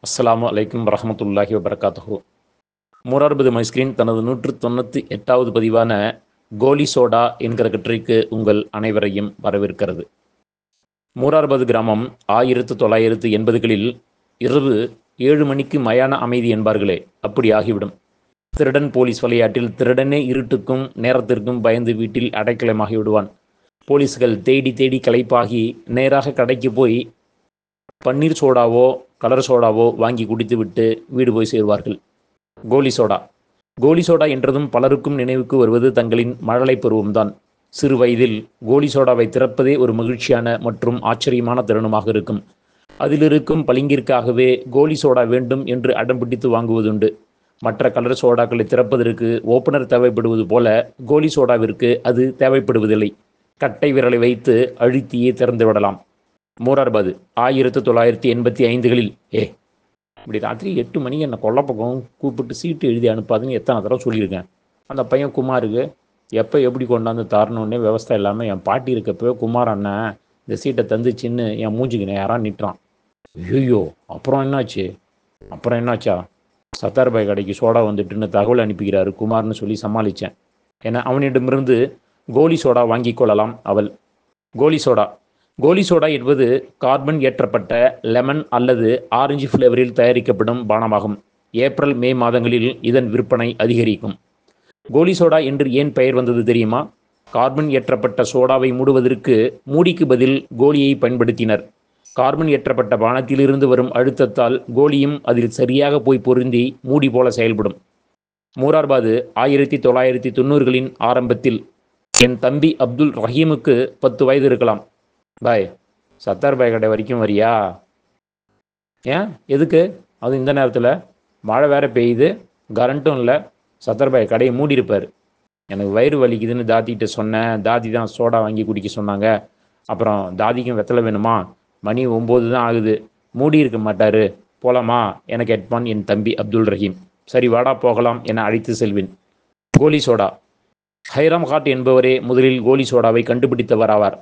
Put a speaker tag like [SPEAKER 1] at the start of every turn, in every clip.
[SPEAKER 1] அஸ்ஸலாமு அலைக்கும் வரஹ்மத்துல்லாஹி வபரகாத்துஹு. மூரார்பது மைஸ்கிரீன் தனது 198வது பதிவான கோலி சோடா என்கிற கட்டுரைக்கு உங்கள் அனைவரையும் வரவேற்கிறது. மூரார்பது கிராமம் 1980களில் இரவு 7 மணிக்கு மயான அமைதி என்பார்களே, அப்படி ஆகிவிடும். திருடன் போலீஸ் விளையாட்டில் திருடனே இருட்டுக்கும் நேரத்திற்கும் பயந்து வீட்டில் அடைக்கலமாகி விடுவான். போலீஸ்கள் தேடி தேடி களைப்பாகி நேராக கடைக்கு போய் பன்னீர் சோடாவோ கலர் சோடாவோ வாங்கி குடித்துவிட்டு வீடு போய் சேருவார்கள். கோலி சோடா கோலி சோடா என்றதும் பலருக்கும் நினைவுக்கு வருவது தங்களின் மழலை பருவம்தான். சிறு வயதில் கோலி சோடாவை திறப்பதே ஒரு மகிழ்ச்சியான மற்றும் ஆச்சரியமான தருணமாக இருக்கும். அதிலிருக்கும் பளிங்கிற்காகவே கோலி சோடா வேண்டும் என்று அடம்பிடித்து வாங்குவதுண்டு. மற்ற கலர் சோடாக்களை திறப்பதற்கு ஓப்பனர் தேவைப்படுவது போல கோலி சோடாவிற்கு அது தேவைப்படுவதில்லை. கட்டை விரலை வைத்து அழுத்தியே திறந்து விடலாம். மூரார்பாது 1985களில் இப்படி ராத்திரி 8 மணிக்கு என்னை கொல்லப்பக்கம் கூப்பிட்டு சீட்டு எழுதி அனுப்பாதுன்னு எத்தனை தடவை சொல்லியிருக்கேன். அந்த பையன் குமாருக்கு எப்போ எப்படி கொண்டாந்து தரணுன்னே விவஸ்தை இல்லாமல் என் பாட்டி இருக்கப்போ குமார் அண்ணன் இந்த சீட்டை தந்துச்சின்னு என் மூஞ்சிக்கு நேராக நிட்டுறான். ஐயோ, அப்புறம் என்னாச்சா சத்தார் பாய் கடைக்கு சோடா வந்துட்டுன்னு தகவல் அனுப்பிக்கிறாரு குமார்னு சொல்லி சமாளித்தேன். ஏன்னா அவனிடமிருந்து கோலி சோடா வாங்கி கொள்ளலாம் அவள். கோலி சோடா என்பது கார்பன் ஏற்றப்பட்ட லெமன் அல்லது ஆரஞ்சு ஃப்ளேவரில் தயாரிக்கப்படும் பானமாகும். ஏப்ரல் மே மாதங்களில் இதன் விற்பனை அதிகரிக்கும். கோலி சோடா என்று ஏன் பெயர் வந்தது தெரியுமா? கார்பன் ஏற்றப்பட்ட சோடாவை மூடுவதற்கு மூடிக்கு பதில் கோலியை பயன்படுத்தினர். கார்பன் ஏற்றப்பட்ட பானத்திலிருந்து வரும் அழுத்தத்தால் கோலியும் அதில் சரியாக போய் பொருந்தி மூடி போல செயல்படும். மூரார்பாது 1990களின் ஆரம்பத்தில் என் தம்பி அப்துல் ரஹீமுக்கு 10 வயது இருக்கலாம். பாய், சத்தார் பாய் கடை வரைக்கும் வரியா? ஏன், எதுக்கு? அது இந்த நேரத்தில் மழை வேற பெய்யுது, கரண்ட்டும் இல்லை. சத்தார் பாய் கடையை மூடியிருப்பார். எனக்கு வயிறு வலிக்குதுன்னு தாத்திகிட்ட சொன்னேன். தாதி தான் சோடா வாங்கி குடிக்க சொன்னாங்க. அப்புறம் தாதிக்கும் வெத்தலை வேணுமா? மணி 9 தான் ஆகுது, மூடி இருக்க மாட்டார், போகலாமா என கேட்பான் என் தம்பி அப்துல் ரஹீம். சரி வாடா போகலாம் என அழைத்து செல்வேன். கோலி சோடா ஹைராம் காட் என்பவரே முதலில் கோலி சோடாவை கண்டுபிடித்தவர் ஆவார்.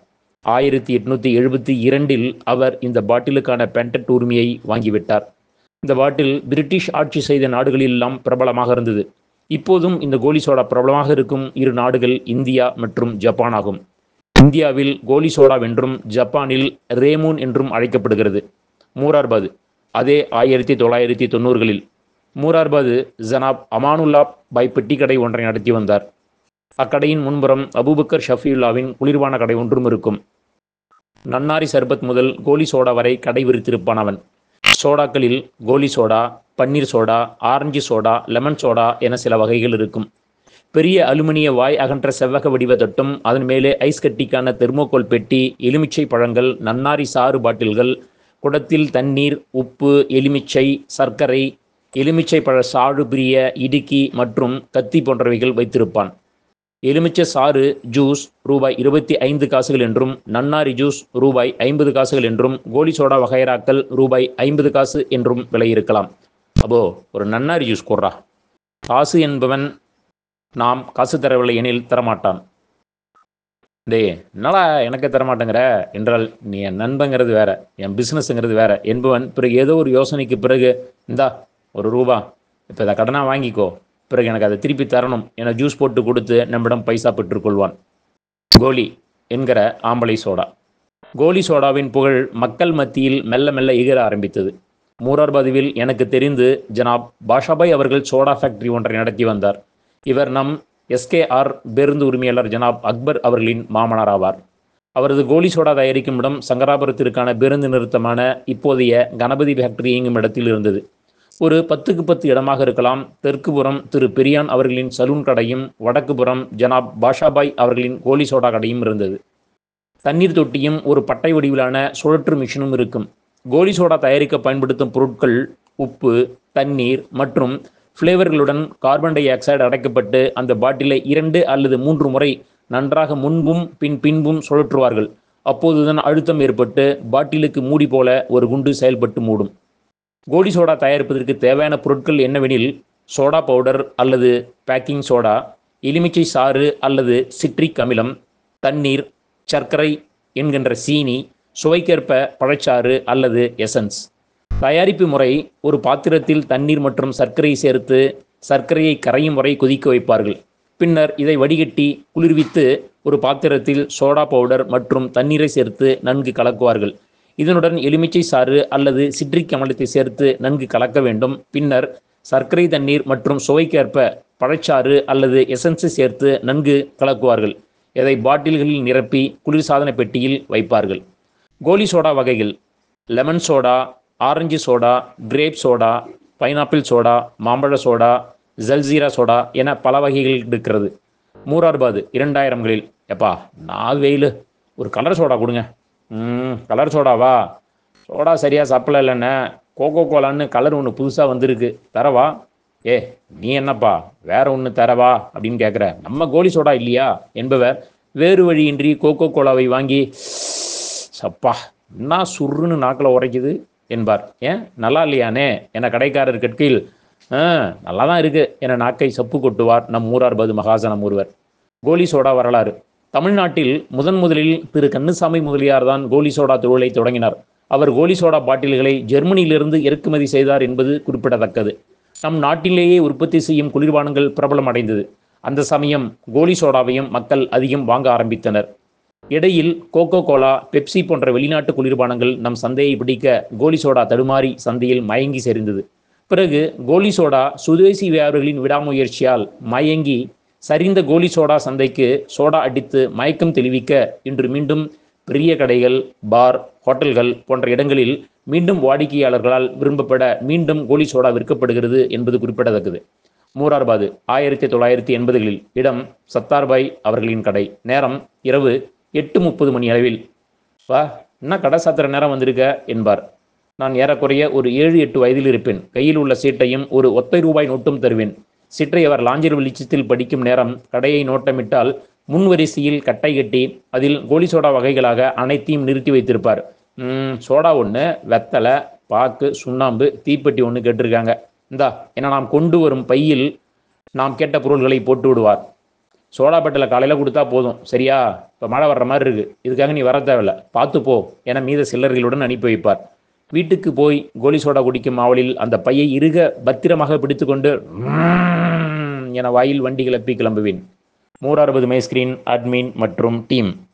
[SPEAKER 1] 1872இல் அவர் இந்த பாட்டிலுக்கான பேட்டன்ட் உரிமையை வாங்கிவிட்டார். இந்த பாட்டில் பிரிட்டிஷ் ஆட்சி செய்த நாடுகளெல்லாம் பிரபலமாக இருந்தது. இப்போதும் இந்த கோலி சோடா பிரபலமாக இருக்கும் 2 நாடுகள் இந்தியா மற்றும் ஜப்பான் ஆகும். இந்தியாவில் கோலி சோடா என்றும் ஜப்பானில் ரேமூன் என்றும் அழைக்கப்படுகிறது. மூரார்பாது அதே 1990களில் மூரார்பாது ஜனாப் அமானுல்லா பாய் பெட்டி கடை ஒன்றை நடத்தி வந்தார். அக்கடையின் முன்புறம் அபூபக்கர் ஷஃபியுல்லாவின் குளிர்பான கடை ஒன்றும் இருக்கும். நன்னாரி சர்பத் முதல் கோலி சோடா வரை கடை விரித்திருப்பான் அவன். சோடாக்களில் கோலி சோடா, பன்னீர் soda, orange soda, lemon soda என சில வகைகள் இருக்கும். பெரிய அலுமினிய வாய் அகன்ற செவ்வக வடிவ தட்டும், அதன் மேலே ஐஸ் கட்டிக்கான தெர்மோகோல் பெட்டி, எலுமிச்சை பழங்கள், நன்னாரி சாறு பாட்டில்கள், குடத்தில் தண்ணீர், உப்பு, எலுமிச்சை, சர்க்கரை, எலுமிச்சை பழ சாறு பிரிய இடுக்கி மற்றும் கத்தி போன்றவைகள் வைத்திருப்பான். எலுமிச்சை சாறு ஜூஸ் ரூபாய் 25 காசுகள் என்றும், நன்னாரி ஜூஸ் ரூபாய் 50 காசுகள் என்றும், கோலி சோடா வகைராக்கள் ரூபாய் 50 காசு என்றும் விலை இருக்கலாம். அப்போ ஒரு நன்னாரி ஜூஸ் போடுறா. காசு என்பவன் நாம் காசு தரவில்லை எனில் தரமாட்டான். என்னடா எனக்கு தரமாட்டேங்கிற என்றால், நீ என் நண்பங்கிறது வேற, என் பிஸ்னஸ்ங்கிறது வேற என்பவன் பிறகு ஏதோ ஒரு யோசனைக்கு பிறகு, இந்தா ₹1, இப்போ இதை கடனாக வாங்கிக்கோ, பிறகு எனக்கு அதை திருப்பி தரணும் என ஜூஸ் போட்டு கொடுத்து நம்மிடம் பைசா பெற்றுக்கொள்வான். கோலி என்கிற ஆம்பளை சோடா. கோலி சோடாவின் புகழ் மக்கள் மத்தியில் மெல்ல மெல்ல எகிற ஆரம்பித்தது. மூரார்பாதுவில் எனக்கு தெரிந்து ஜனாப் பாஷாபாய் அவர்கள் சோடா ஃபேக்டரி ஒன்றை நடத்தி வந்தார். இவர் நம் SKR பேருந்து உரிமையாளர் ஜனாப் அக்பர் அவர்களின் மாமனார் ஆவார். அவரது கோலி சோடா தயாரிக்கும் இடம் சங்கராபுரத்திற்கான பேருந்து நிறுத்தமான இப்போதைய கணபதி ஃபேக்டரி இயங்கும் இடத்தில் இருந்தது. ஒரு 10க்கு 10 இடமாக இருக்கலாம். தெற்கு புறம் திரு பெரியான் அவர்களின் சலூன் கடையும், வடக்கு புறம் ஜனாப் பாஷாபாய் அவர்களின் கோலி சோடா கடையும் இருந்தது. தண்ணீர் தொட்டியும் ஒரு பட்டை வடிவிலான சுழற்று மிஷினும் இருக்கும். கோலி சோடா தயாரிக்க பயன்படுத்தும் பொருட்கள் உப்பு, தண்ணீர் மற்றும் ஃப்ளேவர்களுடன் கார்பன் டை ஆக்சைடு அடைக்கப்பட்டு அந்த பாட்டிலை 2 அல்லது 3 முறை நன்றாக முன்பும் பின்பும் சுழற்றுவார்கள். அப்போதுதான் அழுத்தம் ஏற்பட்டு பாட்டிலுக்கு மூடி போல ஒரு குண்டு செயல்பட்டு மூடும். கோலி சோடா தயாரிப்பதற்கு தேவையான பொருட்கள் என்னவெனில், சோடா பவுடர் அல்லது பேக்கிங் சோடா, எலுமிச்சை சாறு அல்லது சிட்ரிக் அமிலம், தண்ணீர், சர்க்கரை என்கின்ற சீனி, சுவைக்கேற்ப பழச்சாறு அல்லது எசன்ஸ். தயாரிப்பு முறை: ஒரு பாத்திரத்தில் தண்ணீர் மற்றும் சர்க்கரை சேர்த்து சர்க்கரையை கரையும் வரை கொதிக்க வைப்பார்கள். பின்னர் இதை வடிகட்டி குளிர்வித்து ஒரு பாத்திரத்தில் சோடா பவுடர் மற்றும் தண்ணீரை சேர்த்து நன்கு கலக்குவார்கள். இதனுடன் எலுமிச்சை சாறு அல்லது சிட்ரிக் அமிலத்தை சேர்த்து நன்கு கலக்க வேண்டும். பின்னர் சர்க்கரை தண்ணீர் மற்றும் சுவைக்கேற்ப பழச்சாறு அல்லது எசன்ஸை சேர்த்து நன்கு கலக்குவார்கள். இதை பாட்டில்களில் நிரப்பி குளிர்சாதன பெட்டியில் வைப்பார்கள். கோலி சோடா வகைகள்: lemon soda, orange soda, grape soda, pineapple soda, மாம்பழ சோடா, ஜல்ஜீரா சோடா என பல வகைகள் இருக்கிறது. மூரார்பாது 2000களில், எப்பா நான் வெயில், ஒரு கலர் சோடா கொடுங்க. கலர் சோடாவா? சோடா சரியாக சப்பலை இல்லைண்ணே, கோகோ கோலான்னு கலர் ஒன்று புதுசாக வந்திருக்கு, தரவா? ஏ நீ என்னப்பா வேற ஒன்று தரவா அப்படின்னு கேட்குற, நம்ம கோலி சோடா இல்லையா என்பவர் வேறு வழியின்றி கோகோ கோலாவை வாங்கி, சப்பா என்ன சுருன்னு நாக்கில் உரைக்குது என்பார். ஏன் நல்லா இல்லையானே என கடைக்காரர் கேட்கையில், நல்லா தான் இருக்குது என நாக்கை சப்பு கொட்டுவார் நம் மூரார்பாது மகாசனம் ஒருவர். கோலி சோடா வரலாறு: தமிழ்நாட்டில் முதலில் திரு கண்ணுசாமி முதலியார் தான் கோலி சோடா தொழிலை தொடங்கினார். அவர் கோலி சோடா பாட்டில்களை ஜெர்மனியிலிருந்து இறக்குமதி செய்தார் என்பது குறிப்பிடத்தக்கது. நம் நாட்டிலேயே உற்பத்தி செய்யும் குளிர்பானங்கள் பிரபலம் அடைந்தது. அந்த சமயம் கோலி சோடாவையும் மக்கள் அதிகம் வாங்க ஆரம்பித்தனர். இடையில் கோகோ கோலா, பெப்சி போன்ற வெளிநாட்டு குளிர்பானங்கள் நம் சந்தையை பிடிக்க கோலி சோடா தடுமாறி சந்தையில் மயங்கி சரிந்தது. பிறகு கோலி சோடா சுதேசி வியாபாரிகளின் விடாமுயற்சியால் மயங்கி சரிந்த கோலி சோடா சந்தைக்கு சோடா அடித்து மயக்கம் தெளிவிக்க இன்று மீண்டும் பெரிய கடைகள், பார், ஹோட்டல்கள் போன்ற இடங்களில் மீண்டும் வாடிக்கையாளர்களால் விரும்பப்பட மீண்டும் கோலி சோடா விற்கப்படுகிறது என்பது குறிப்பிடத்தக்கது. மூரார்பாது 1980களில். இடம் சத்தார்பாய் அவர்களின் கடை. நேரம் இரவு 8:30 மணி அளவில். வா, என்ன கடை சாத்திர நேரம் வந்திருக்க என்பார். நான் ஏறக்குறைய ஒரு 7-8 வயதில் இருப்பேன். கையில் உள்ள சீட்டையும் ஒரு ₹1 நோட்டும் தருவேன். சீட்டை அவர் லாஞ்சர் வெளிச்சத்தில் படிக்கும் நேரம் கடையை நோட்டமிட்டால் முன்வரிசையில் கட்டை கட்டி அதில் கோலி சோடா வகைகளாக அனைத்தையும் நிறுத்தி வைத்திருப்பார். சோடா ஒன்று, வெத்தலை, பாக்கு, சுண்ணாம்பு, தீப்பெட்டி ஒன்று கேட்டிருக்காங்க, இந்தா என நாம் கொண்டு வரும் பையில் நாம் கேட்ட பொருள்களை போட்டு விடுவார். சோடா பட்டில காலையில் கொடுத்தா போதும், சரியா? இப்போ மழை வர்ற மாதிரி இருக்குது, இதுக்காக நீ வர தேவையில்லை, பார்த்து போ என மீத சில்லறைகளுடன் அனுப்பி வைப்பார். வீட்டுக்கு போய் கோலி சோடா குடிக்கும் ஆவலில் அந்த பையை இறுக பத்திரமாக பிடித்து கொண்டு என வாயில் வண்டி கிளப்பி கிளம்புவேன். மூரார்பாது மை ஸ்கிரீன் அட்மின் மற்றும் டீம்.